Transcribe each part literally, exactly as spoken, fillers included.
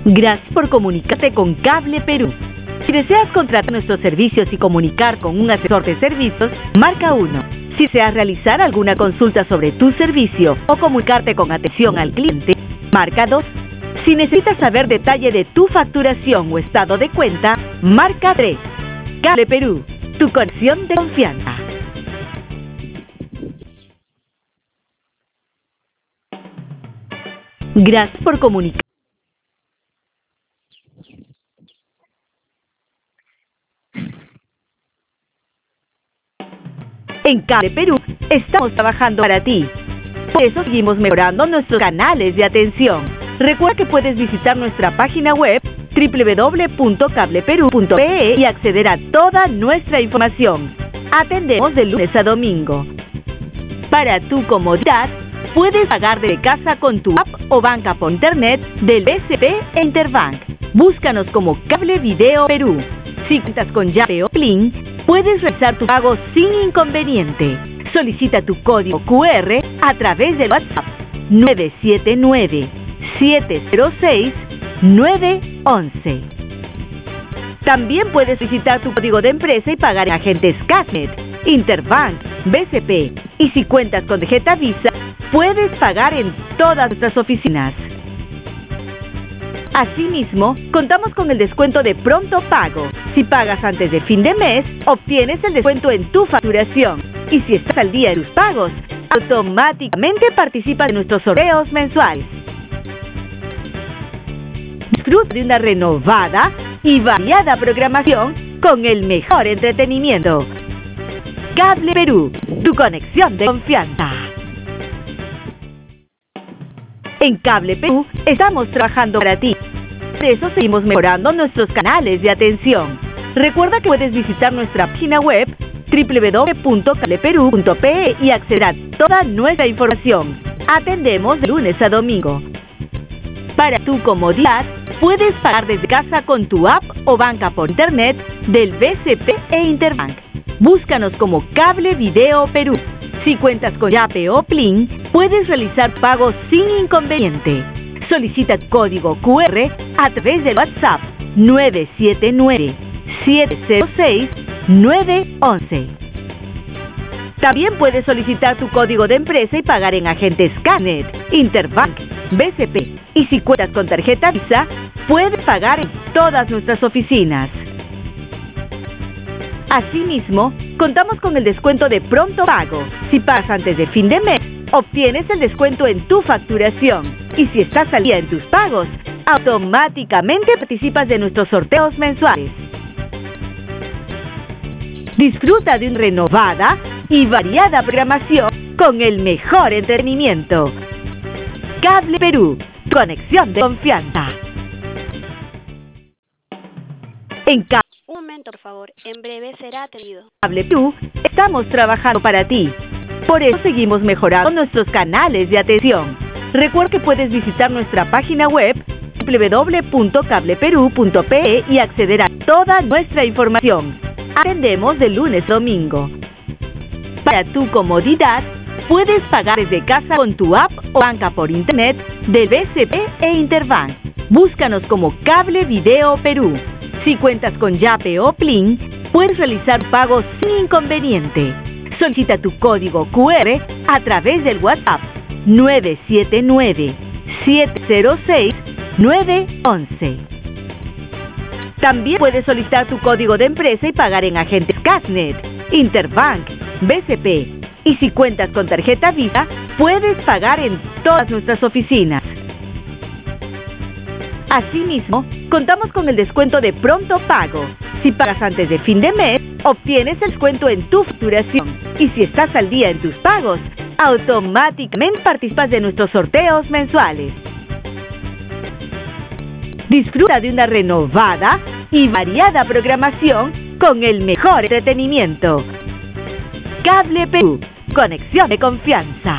Gracias por comunicarte con Cable Perú. Si deseas contratar nuestros servicios y comunicar con un asesor de servicios, marca uno. Si deseas realizar alguna consulta sobre tu servicio o comunicarte con atención al cliente, marca dos. Si necesitas saber detalle de tu facturación o estado de cuenta, marca tres. Cable Perú, tu conexión de confianza. Gracias por comunicar. En Cable Perú estamos trabajando para ti. Por eso seguimos mejorando nuestros canales de atención. Recuerda que puedes visitar nuestra página web doble u doble u doble u punto cable perú punto pe e y acceder a toda nuestra información. Atendemos de lunes a domingo. Para tu comodidad, puedes pagar desde casa con tu app o banca por internet del B C P e Interbank. Búscanos como Cable Video Perú. Si cuentas con Yape o Plin, puedes realizar tu pago sin inconveniente. Solicita tu código cu erre a través del WhatsApp nueve siete nueve, siete cero seis, nueve once. También puedes solicitar tu código de empresa y pagar en agentes Casnet, Interbank, B C P. Y si cuentas con tarjeta Visa, puedes pagar en todas nuestras oficinas. Asimismo, contamos con el descuento de Pronto Pago. Si pagas antes de fin de mes, obtienes el descuento en tu facturación. Y si estás al día de tus pagos, automáticamente participas de nuestros sorteos mensuales. Disfruta de una renovada y variada programación con el mejor entretenimiento. Cable Perú, tu conexión de confianza. En Cable Perú estamos trabajando para ti. Por eso seguimos mejorando nuestros canales de atención. Recuerda que puedes visitar nuestra página web doble u doble u doble u punto cable perú punto pe e y acceder a toda nuestra información. Atendemos de lunes a domingo. Para tu comodidad, puedes pagar desde casa con tu app o banca por internet del B C P e Interbank. Búscanos como Cable Video Perú. Si cuentas con Yape o Plin, puedes realizar pagos sin inconveniente. Solicita código cu erre a través del WhatsApp nueve siete nueve, siete cero seis, nueve once. También puedes solicitar tu código de empresa y pagar en agentes Casnet, Interbank, B C P. Y si cuentas con tarjeta Visa, puedes pagar en todas nuestras oficinas. Asimismo, contamos con el descuento de Pronto Pago. Si pagas antes de fin de mes, obtienes el descuento en tu facturación. Y si estás al día en tus pagos, automáticamente participas de nuestros sorteos mensuales. Disfruta de una renovada y variada programación con el mejor entretenimiento. Cable Perú, conexión de confianza. En Cable Un momento, por favor. En breve será atendido. Cable Perú estamos trabajando para ti. Por eso seguimos mejorando nuestros canales de atención. Recuerda que puedes visitar nuestra página web doble u doble u doble u punto cable perú punto pe e y acceder a toda nuestra información. Atendemos de lunes a domingo. Para tu comodidad, puedes pagar desde casa con tu app o banca por internet del B C P e Interbank. Búscanos como Cable Video Perú. Si cuentas con Yape o Plin, puedes realizar pagos sin inconveniente. Solicita tu código cu erre a través del WhatsApp nueve siete nueve, siete cero seis, nueve once. También puedes solicitar tu código de empresa y pagar en agentes Casnet, Interbank, B C P. Y si cuentas con tarjeta Visa, puedes pagar en todas nuestras oficinas. Asimismo, contamos con el descuento de Pronto Pago. Si pagas antes de fin de mes, obtienes el descuento en tu facturación. Y si estás al día en tus pagos, automáticamente participas de nuestros sorteos mensuales. Disfruta de una renovada y variada programación con el mejor entretenimiento. Cable Perú, conexión de confianza.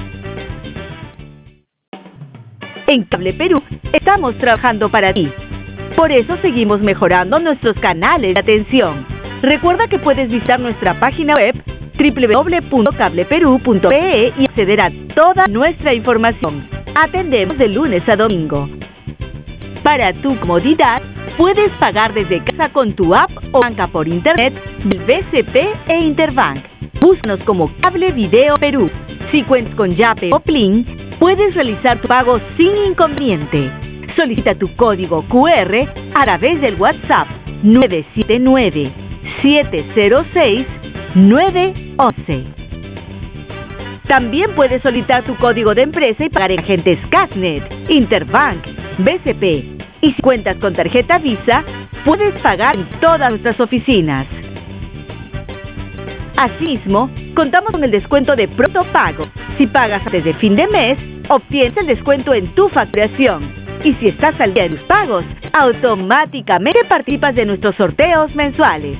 En Cable Perú estamos trabajando para ti. Por eso seguimos mejorando nuestros canales de atención. Recuerda que puedes visitar nuestra página web doble u doble u doble u punto cable perú punto pe e y acceder a toda nuestra información. Atendemos de lunes a domingo. Para tu comodidad, puedes pagar desde casa con tu app o banca por internet del B C P e Interbank. Búscanos como Cable Video Perú. Si cuentas con Yape o Plin, puedes realizar tu pago sin inconveniente. Solicita tu código Q R a través del WhatsApp nueve siete nueve, siete cero seis, nueve once. También puedes solicitar tu código de empresa y pagar en agentes Casnet, Interbank, B C P. Y si cuentas con tarjeta Visa, puedes pagar en todas nuestras oficinas. Asimismo, contamos con el descuento de Pronto Pago. Si pagas antes de fin de mes, obtienes el descuento en tu facturación. Y si estás al día de tus pagos, automáticamente participas de nuestros sorteos mensuales.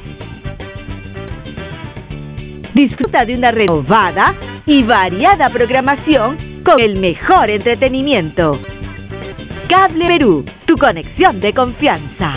Disfruta de una renovada y variada programación con el mejor entretenimiento. Cable Perú, tu conexión de confianza.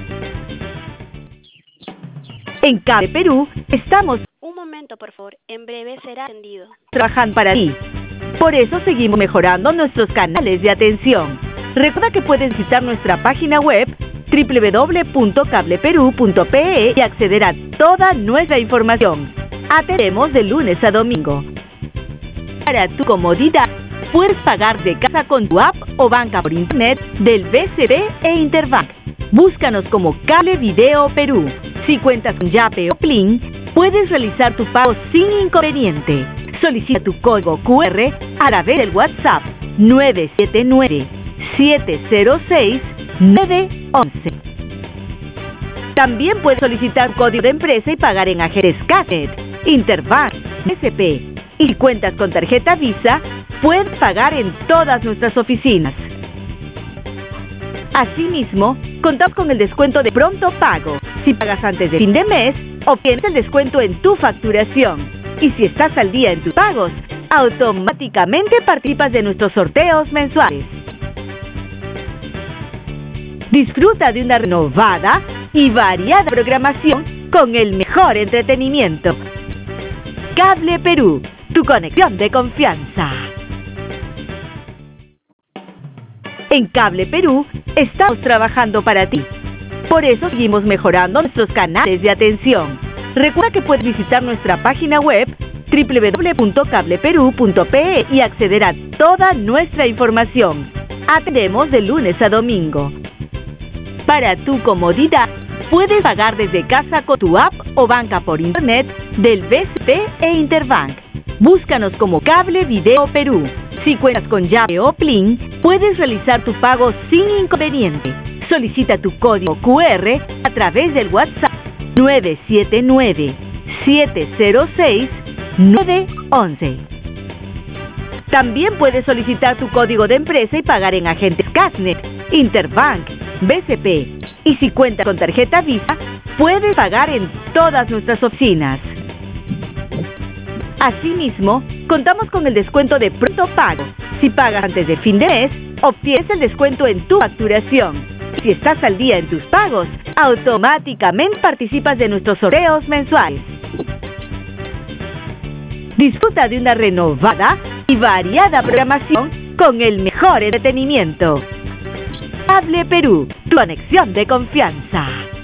En Cable Perú estamos Un momento, por favor. En breve será atendido. trabajando para ti. Por eso seguimos mejorando nuestros canales de atención. Recuerda que puedes visitar nuestra página web doble u doble u doble u punto cable perú punto p e y acceder a toda nuestra información. Atendemos de lunes a domingo. Para tu comodidad, puedes pagar de casa con tu app o banca por internet del B C P e Interbank. Búscanos como Cable Video Perú. Si cuentas con Yape o Plin, puedes realizar tu pago sin inconveniente. Solicita tu código Q R a través del WhatsApp nueve siete nueve, siete cero seis, nueve once. También puedes solicitar código de empresa y pagar en agentes Casnet, Interbank, B C P. Y si cuentas con tarjeta Visa, puedes pagar en todas nuestras oficinas. Asimismo, contamos con el descuento de Pronto Pago. Si pagas antes de fin de mes, obtienes el descuento en tu facturación. Y si estás al día en tus pagos, automáticamente participas de nuestros sorteos mensuales. Disfruta de una renovada y variada programación con el mejor entretenimiento. Cable Perú, tu conexión de confianza. En Cable Perú estamos trabajando para ti. Por eso seguimos mejorando nuestros canales de atención. Recuerda que puedes visitar nuestra página web doble u doble u doble u punto cable perú punto p e y acceder a toda nuestra información. Atendemos de lunes a domingo. Para tu comodidad, puedes pagar desde casa con tu app o banca por internet del B C P e Interbank. Búscanos como Cable Video Perú. Si cuentas con Yape o Plin, puedes realizar tu pago sin inconveniente. Solicita tu código Q R a través del WhatsApp nueve siete nueve, siete cero seis, nueve once. También puedes solicitar tu código de empresa y pagar en agentes Casnet, Interbank, B C P. Y si cuentas con tarjeta Visa, puedes pagar en todas nuestras oficinas. Asimismo, contamos con el descuento de Pronto Pago. Si pagas antes de fin de mes, obtienes el descuento en tu facturación. Y si estás al día en tus pagos, automáticamente participas de nuestros sorteos mensuales. Disfruta de una renovada y variada programación con el mejor entretenimiento. Cable Perú, tu conexión de confianza.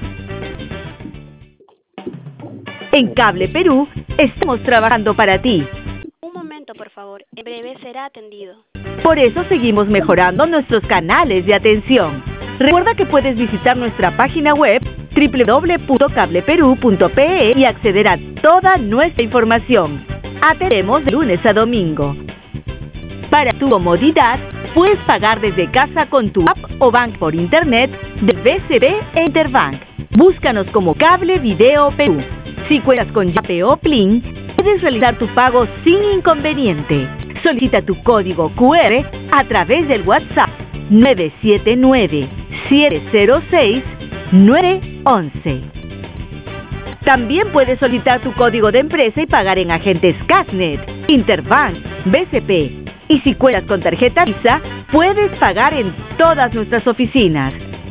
En Cable Perú estamos trabajando para ti. Un momento, por favor. En breve será atendido. Por eso seguimos mejorando nuestros canales de atención. Recuerda que puedes visitar nuestra página web doble u doble u doble u punto cable perú punto p e y acceder a toda nuestra información. Atendemos de lunes a domingo. Para tu comodidad, puedes pagar desde casa con tu app o banca por internet del B C P e Interbank. Búscanos como Cable Video Perú. Si cuentas con Yape o Plin, puedes realizar tu pago sin inconveniente. Solicita tu código Q R a través del WhatsApp nueve siete nueve, siete cero seis, nueve once. También puedes solicitar tu código de empresa y pagar en agentes Casnet, Interbank, B C P. Y si cuentas con tarjeta Visa, puedes pagar en todas nuestras oficinas.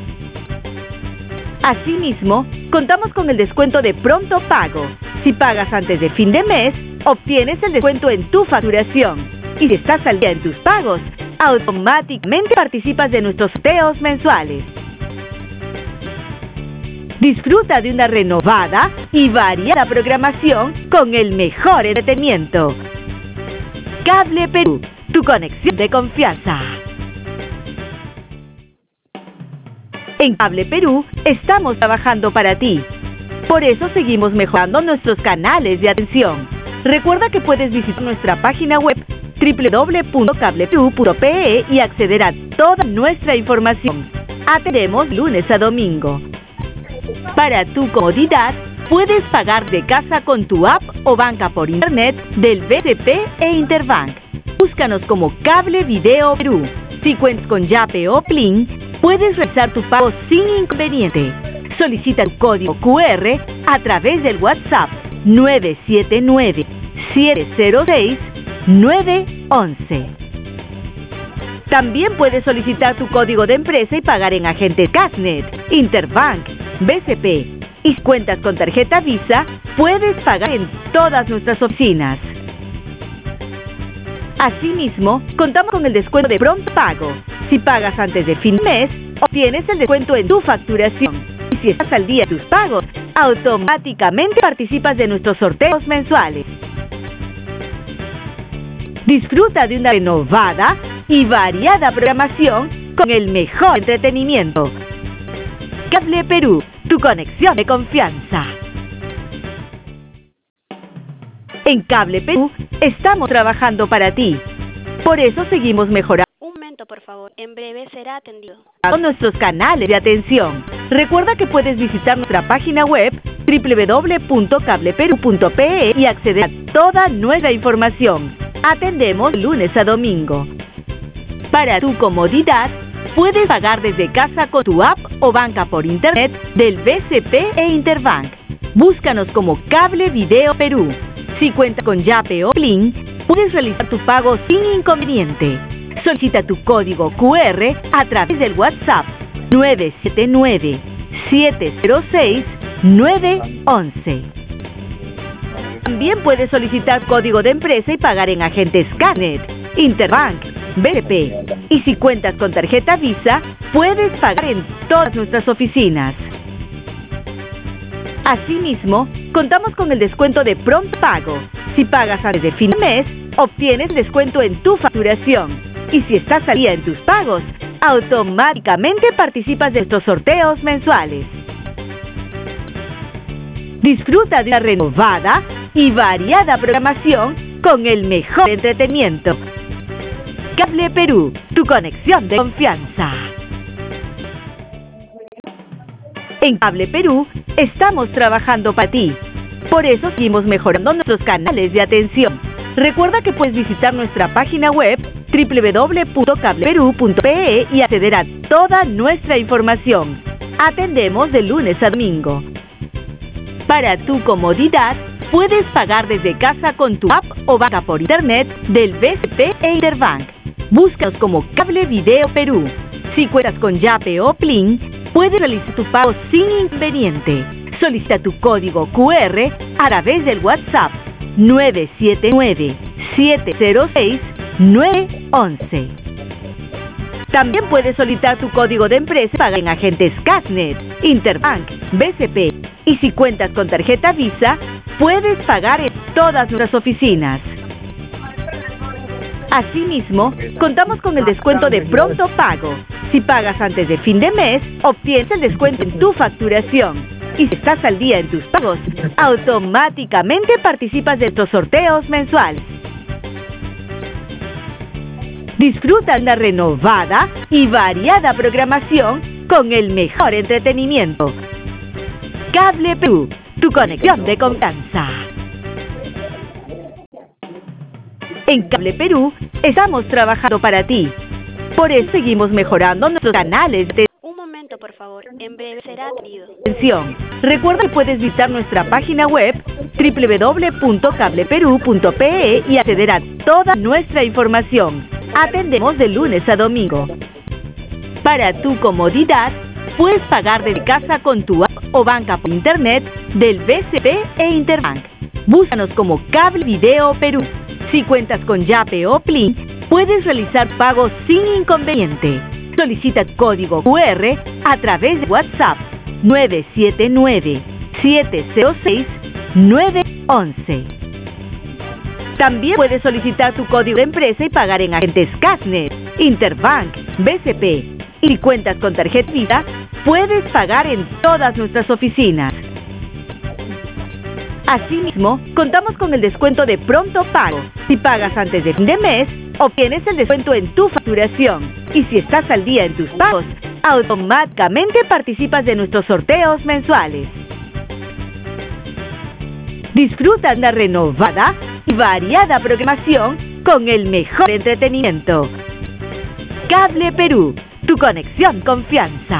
Asimismo, contamos con el descuento de Pronto Pago. Si pagas antes de fin de mes, obtienes el descuento en tu facturación. Y si estás al día en tus pagos, automáticamente participas de nuestros sorteos mensuales. Disfruta de una renovada y variada programación con el mejor entretenimiento. Cable Perú, tu conexión de confianza. En Cable Perú estamos trabajando para ti. Por eso seguimos mejorando nuestros canales de atención. Recuerda que puedes visitar nuestra página web doble u doble u doble u punto cable perú punto pe e y acceder a toda nuestra información. Atendemos lunes a domingo. Para tu comodidad, puedes pagar de casa con tu app o banca por internet del B C P e Interbank. Búscanos como Cable Video Perú. Si cuentas con Yape o Plin, puedes realizar tu pago sin inconveniente. Solicita tu código cu erre a través del WhatsApp nueve siete nueve, siete cero seis, nueve once. También puedes solicitar tu código de empresa y pagar en agentes Cashnet, Interbank, B C P. Y si cuentas con tarjeta Visa, puedes pagar en todas nuestras oficinas. Asimismo, contamos con el descuento de pronto pago. Si pagas antes de fin de mes, obtienes el descuento en tu facturación. Y si estás al día de tus pagos, automáticamente participas de nuestros sorteos mensuales. Disfruta de una renovada y variada programación con el mejor entretenimiento. Cable Perú, tu conexión de confianza. En Cable Perú estamos trabajando para ti. Por eso seguimos mejorando. Un momento, por favor. En breve será atendido. Con nuestros canales de atención. Recuerda que puedes visitar nuestra página web doble u doble u doble u punto cable perú punto pe e y acceder a toda nuestra información. Atendemos de lunes a domingo. Para tu comodidad, puedes pagar desde casa con tu app o banca por internet del B C P e Interbank. Búscanos como Cable Video Perú. Si cuentas con Yape o Plin, puedes realizar tu pago sin inconveniente. Solicita tu código cu erre a través del WhatsApp nueve siete nueve, siete cero seis, nueve once. También puedes solicitar código de empresa y pagar en agentes Cashnet, Interbank, B C P. Y si cuentas con tarjeta Visa, puedes pagar en todas nuestras oficinas. Asimismo, contamos con el descuento de pronto pago. Si pagas antes de fin de mes, obtienes descuento en tu facturación. Y si estás al día en tus pagos, automáticamente participas de estos sorteos mensuales. Disfruta de una renovada y variada programación con el mejor entretenimiento. Cable Perú, tu conexión de confianza. En Cable Perú estamos trabajando para ti. Por eso seguimos mejorando nuestros canales de atención. Recuerda que puedes visitar nuestra página web doble u doble u doble u punto cable perú punto pe e y acceder a toda nuestra información. Atendemos de lunes a domingo. Para tu comodidad, puedes pagar desde casa con tu app o banca por internet del B C P e Interbank. Búscanos como Cable Video Perú. Si cuentas con Yape o Plin, puedes realizar tu pago sin inconveniente. Solicita tu código cu erre a través del WhatsApp nueve siete nueve, siete cero seis, nueve once. También puedes solicitar tu código de empresa y pagar en agentes Cashnet, Interbank, B C P. Y si cuentas con tarjeta Visa, puedes pagar en todas nuestras oficinas. Asimismo, contamos con el descuento de pronto pago. Si pagas antes de fin de mes, obtienes el descuento en tu facturación. Y si estás al día en tus pagos, automáticamente participas de estos sorteos mensuales. Disfruta de una renovada y variada programación con el mejor entretenimiento. Cable Perú, tu conexión de confianza. En Cable Perú estamos trabajando para ti. Por eso seguimos mejorando nuestros canales de Un momento, por favor. En breve será atendido. atención. Recuerda que puedes visitar nuestra página web doble u doble u doble u punto cable perú punto pe e y acceder a toda nuestra información. Atendemos de lunes a domingo. Para tu comodidad, puedes pagar desde casa con tu app o banca por internet del B C P e Interbank. Búscanos como Cable Video Perú. Si cuentas con Yape o Plin, puedes realizar pagos sin inconveniente. Solicita código Q R a través de WhatsApp nueve siete nueve, siete cero seis, nueve uno uno. También puedes solicitar tu código de empresa y pagar en agentes Cashnet, Interbank, B C P. Y si cuentas con tarjeta Visa, puedes pagar en todas nuestras oficinas. Asimismo, contamos con el descuento de Pronto Pago. Si pagas antes de fin de mes, obtienes el descuento en tu facturación. Y si estás al día en tus pagos, automáticamente participas de nuestros sorteos mensuales. Disfruta una renovada y variada programación con el mejor entretenimiento. Cable Perú, tu conexión confianza.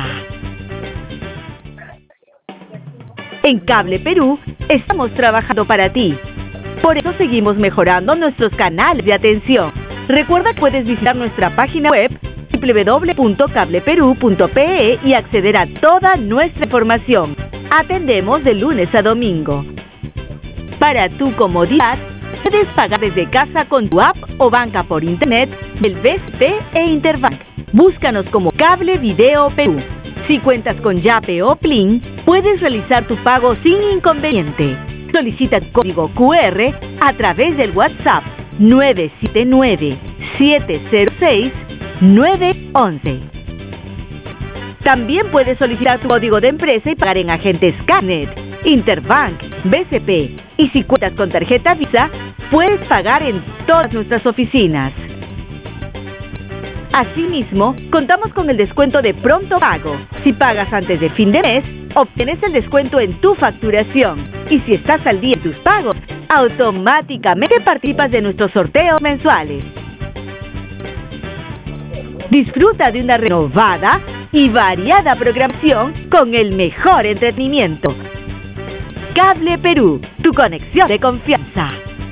En Cable Perú estamos trabajando para ti. Por eso seguimos mejorando nuestros canales de atención. Recuerda que puedes visitar nuestra página web doble u doble u doble u punto cable perú punto pe e y acceder a toda nuestra información. Atendemos de lunes a domingo. Para tu comodidad, puedes pagar desde casa con tu app o banca por internet del B C P e Interbank. Búscanos como Cable Video Perú. Si cuentas con Yape o Plin, puedes realizar tu pago sin inconveniente. Solicita el código Q R a través del WhatsApp nueve siete nueve, siete cero seis, nueve uno uno. También puedes solicitar tu código de empresa y pagar en agentes Cashnet, Interbank, B C P. Y si cuentas con tarjeta Visa, puedes pagar en todas nuestras oficinas. Asimismo, contamos con el descuento de Pronto Pago. Si pagas antes de fin de mes, obtienes el descuento en tu facturación. Y si estás al día en tus pagos, automáticamente participas de nuestros sorteos mensuales. Disfruta de una renovada y variada programación con el mejor entretenimiento. Cable Perú, tu conexión de confianza.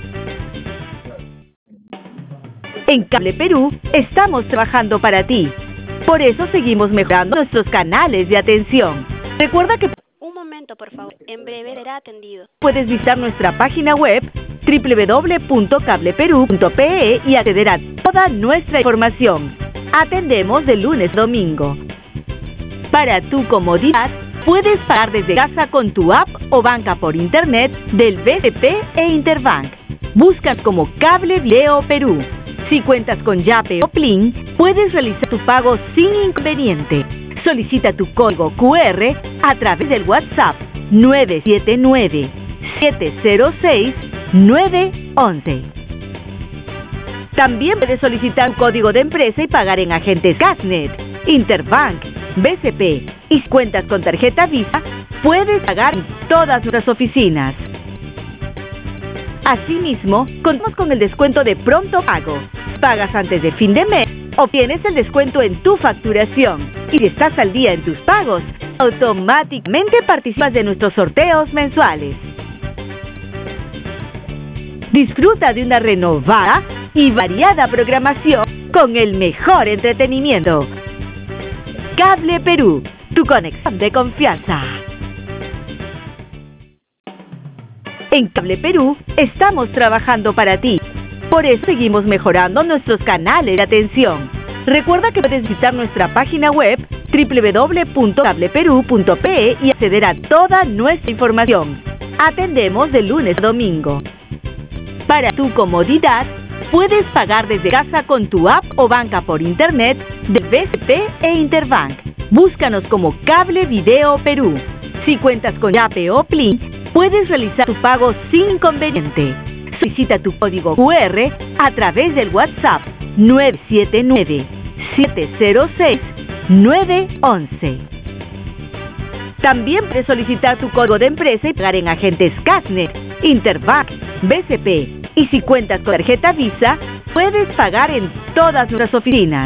En Cable Perú estamos trabajando para ti. Por eso seguimos mejorando nuestros canales de atención. Recuerda que Un momento, por favor. En breve será atendido. puedes visitar nuestra página web doble u doble u doble u punto cable perú punto pe e y acceder a toda nuestra información. Atendemos de lunes a domingo. Para tu comodidad, puedes pagar desde casa con tu app o banca por internet del B C P e Interbank. Busca como Cable Video Perú. Si cuentas con Yape o Plin, puedes realizar tu pago sin inconveniente. Solicita tu código Q R a través del WhatsApp nueve siete nueve, siete cero seis, nueve uno uno. También puedes solicitar un código de empresa y pagar en agentes Cashnet, Interbank, B C P. Y si cuentas con tarjeta Visa, puedes pagar en todas nuestras oficinas. Asimismo, contamos con el descuento de Pronto Pago. Si pagas antes de fin de mes, obtienes el descuento en tu facturación. Y si estás al día en tus pagos, automáticamente participas de nuestros sorteos mensuales. Disfruta de una renovada y variada programación con el mejor entretenimiento. Cable Perú, tu conexión de confianza. En Cable Perú estamos trabajando para ti. Por eso seguimos mejorando nuestros canales de atención. Recuerda que puedes visitar nuestra página web doble u doble u doble u punto cable perú punto pe e y acceder a toda nuestra información. Atendemos de lunes a domingo. Para tu comodidad, puedes pagar desde casa con tu app o banca por internet de B C P e Interbank. Búscanos como Cable Video Perú. Si cuentas con Yape o Plin, puedes realizar tu pago sin inconveniente. Solicita tu código Q R a través del WhatsApp nueve siete nueve, siete cero seis, nueve uno uno. También puedes solicitar tu código de empresa y pagar en agentes Cashnet, Interbank, B C P. Y si cuentas con tarjeta Visa, puedes pagar en todas nuestras oficinas.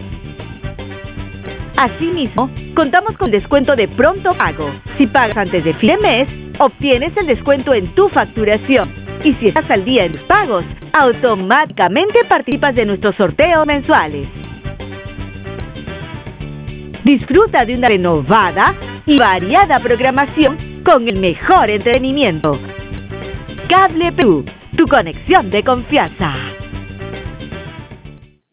Asimismo, contamos con descuento de Pronto Pago. Si pagas antes de fin de mes, obtienes el descuento en tu facturación. Y si estás al día en tus pagos, automáticamente participas de nuestros sorteos mensuales. Disfruta de una renovada y variada programación con el mejor entretenimiento. Cable Perú, tu conexión de confianza.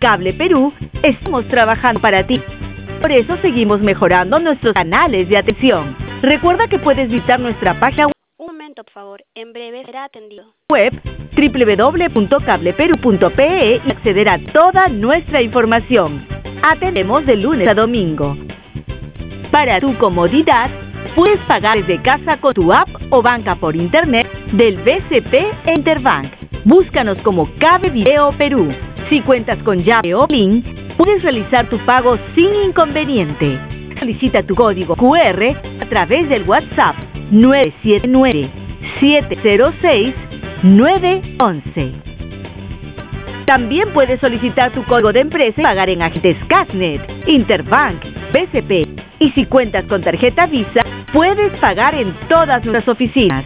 Cable Perú estamos trabajando para ti. Por eso seguimos mejorando nuestros canales de atención. Recuerda que puedes visitar nuestra página Un momento, por favor. En breve será atendido. web doble u doble u doble u punto cable perú punto pe e y acceder a toda nuestra información. Atendemos de lunes a domingo. Para tu comodidad, puedes pagar desde casa con tu app o banca por internet del B C P e Interbank. Búscanos como Cable Video Perú. Si cuentas con llave o PLIN, puedes realizar tu pago sin inconveniente. Solicita tu código Q R a través del WhatsApp nueve siete nueve, siete cero seis, nueve uno uno. También puedes solicitar tu código de empresa y pagar en agentes Cashnet, Interbank, B C P. Y si cuentas con tarjeta Visa, puedes pagar en todas nuestras oficinas.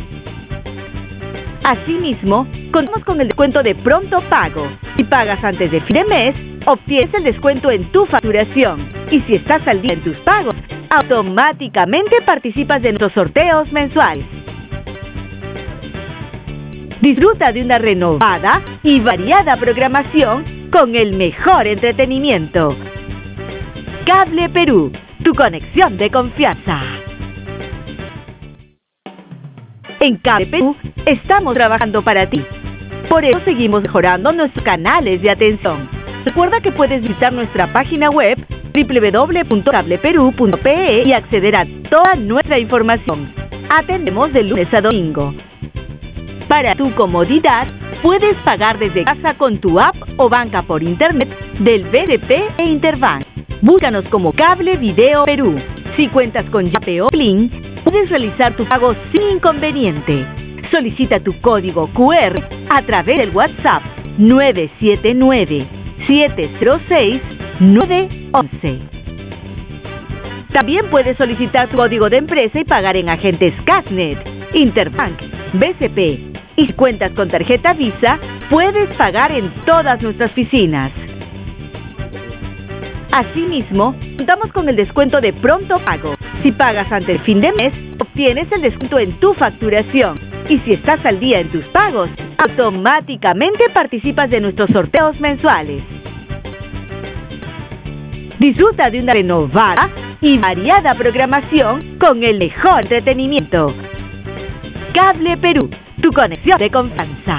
Asimismo, contamos con el descuento de pronto pago. Si pagas antes de fin de mes, obtienes el descuento en tu facturación. Y si estás al día en tus pagos, automáticamente participas de nuestros sorteos mensuales. Disfruta de una renovada y variada programación con el mejor entretenimiento. Cable Perú, tu conexión de confianza. En Cable Perú estamos trabajando para ti. Por eso seguimos mejorando nuestros canales de atención. Recuerda que puedes visitar nuestra página web doble u doble u doble u punto cable perú punto pe e y acceder a toda nuestra información. Atendemos de lunes a domingo. Para tu comodidad, puedes pagar desde casa con tu app o banca por internet del B C P e Interbank. Búscanos como Cable Video Perú. Si cuentas con llave o PLIN, puedes realizar tu pago sin inconveniente. Solicita tu código Q R a través del WhatsApp nueve siete nueve, siete cero seis, nueve uno uno. También puedes solicitar tu código de empresa y pagar en agentes Cashnet, Interbank, B C P. Y si cuentas con tarjeta Visa, puedes pagar en todas nuestras oficinas. Asimismo, contamos con el descuento de pronto pago. Si pagas antes del fin de mes, obtienes el descuento en tu facturación. Y si estás al día en tus pagos, automáticamente participas de nuestros sorteos mensuales. Disfruta de una renovada y variada programación con el mejor entretenimiento. Cable Perú, tu conexión de confianza.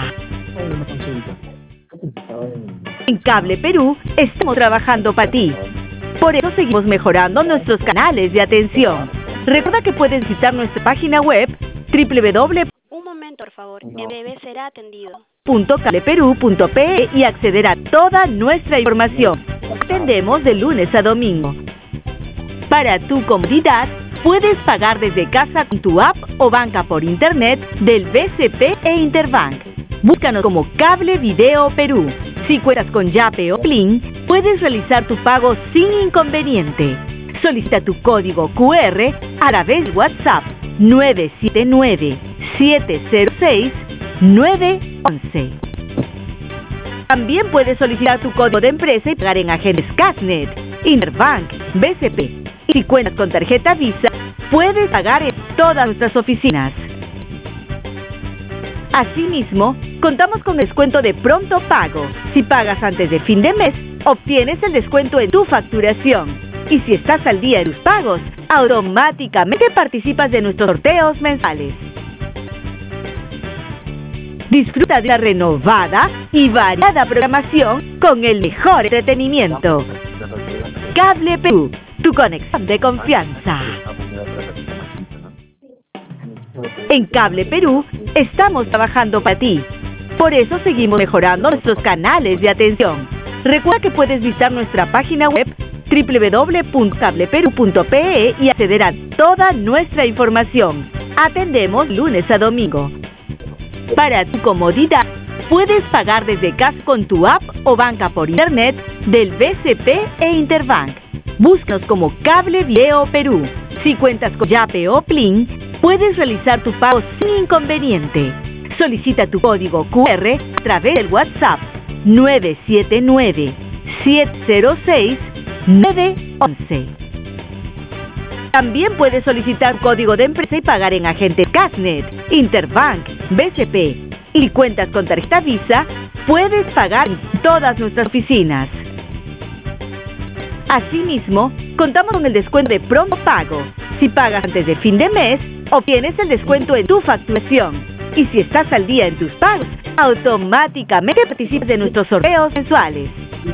En Cable Perú estamos trabajando para ti. Por eso seguimos mejorando nuestros canales de atención. Recuerda que puedes visitar nuestra página web doble u doble u doble u Un momento, por favor. En breve será atendido. punto cable perú punto pe e y acceder a toda nuestra información. Atendemos de lunes a domingo. Para tu comodidad, puedes pagar desde casa con tu app o banca por internet del B C P e Interbank. Búscanos como Cable Video Perú. Si cuentas con llave o PLIN, puedes realizar tu pago sin inconveniente. Solicita tu código Q R a través de WhatsApp nueve siete nueve, siete cero seis, nueve uno uno. También puedes solicitar tu código de empresa y pagar en agentes Cashnet, Interbank, B C P. Y si cuentas con tarjeta Visa, puedes pagar en todas nuestras oficinas. Asimismo, contamos con descuento de pronto pago. Si pagas antes de fin de mes, obtienes el descuento en tu facturación. Y si estás al día en tus pagos, automáticamente participas de nuestros sorteos mensuales. Disfruta de una renovada y variada programación con el mejor entretenimiento. Cable Perú, tu conexión de confianza. En Cable Perú estamos trabajando para ti. Por eso seguimos mejorando nuestros canales de atención. Recuerda que puedes visitar nuestra página web doble u doble u doble u punto cable perú punto pe e y acceder a toda nuestra información. Atendemos lunes a domingo. Para tu comodidad, puedes pagar desde casa con tu app o banca por internet del B C P e Interbank. Búscanos como Cable Video Perú. Si cuentas con llave o PLIN, puedes realizar tu pago sin inconveniente. Solicita tu código Q R a través del WhatsApp nueve siete nueve, siete cero seis, nueve uno uno. También puedes solicitar código de empresa y pagar en agentes Cashnet, Interbank, B C P. Y si cuentas con tarjeta Visa, puedes pagar en todas nuestras oficinas. Asimismo, contamos con el descuento de Pronto Pago. Si pagas antes de fin de mes, obtienes el descuento en tu facturación. Y si estás al día en tus pagos, automáticamente participas de nuestros sorteos mensuales.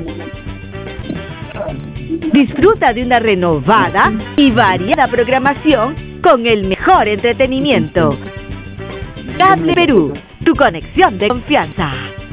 Disfruta de una renovada y variada programación con el mejor entretenimiento. Cable Perú, tu conexión de confianza.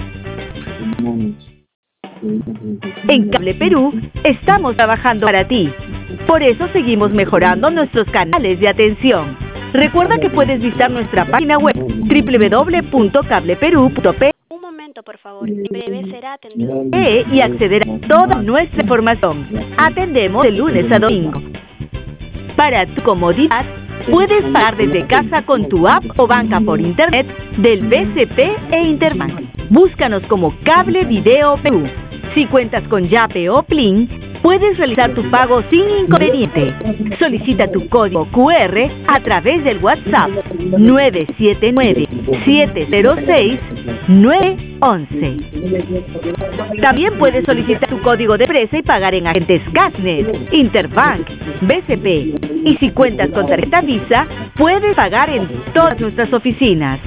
En Cable Perú estamos trabajando para ti. Por eso seguimos mejorando nuestros canales de atención. Recuerda que puedes visitar nuestra página web doble u doble u doble u punto cable perú punto pe Un momento, por favor. En breve será atendido. y acceder a toda nuestra información. Atendemos de lunes a domingo. Para tu comodidad, puedes pagar desde casa con tu app o banca por internet del B C P e Interbank. Búscanos como Cable Video Perú. Si cuentas con Yape o Plin, puedes realizar tu pago sin inconveniente. Solicita tu código Q R a través del WhatsApp nueve siete nueve, siete cero seis, nueve once. También puedes solicitar tu código de empresa y pagar en agentes Gasnet, Interbank, B C P. Y si cuentas con tarjeta Visa, puedes pagar en todas nuestras oficinas.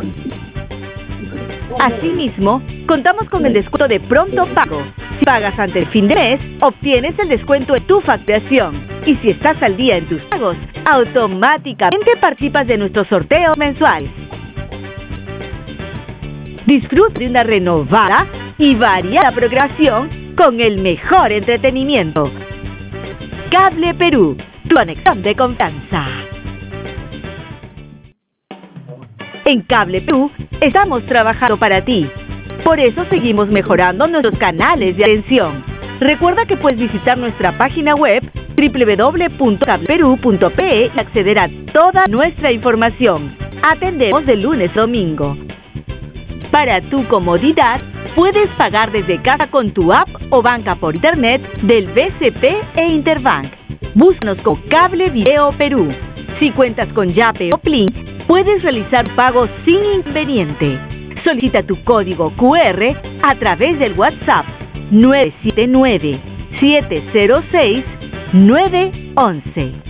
Asimismo, contamos con el descuento de Pronto Pago. Si pagas antes del fin de mes, obtienes el descuento en tu facturación. Y si estás al día en tus pagos, automáticamente participas de nuestros sorteos mensuales. Disfruta de una renovada y variada programación con el mejor entretenimiento. Cable Perú, tu conexión de confianza. En Cable Perú estamos trabajando para ti. Por eso seguimos mejorando nuestros canales de atención. Recuerda que puedes visitar nuestra página web doble u doble u doble u punto cable perú punto pe y acceder a toda nuestra información. Atendemos de lunes a domingo. Para tu comodidad, puedes pagar desde casa con tu app o banca por internet del B C P e Interbank. Búscanos con Cable Video Perú. Si cuentas con Yape o Plin, puedes realizar pagos sin inconveniente. Solicita tu código Q R a través del WhatsApp nueve siete nueve, siete cero seis, nueve once.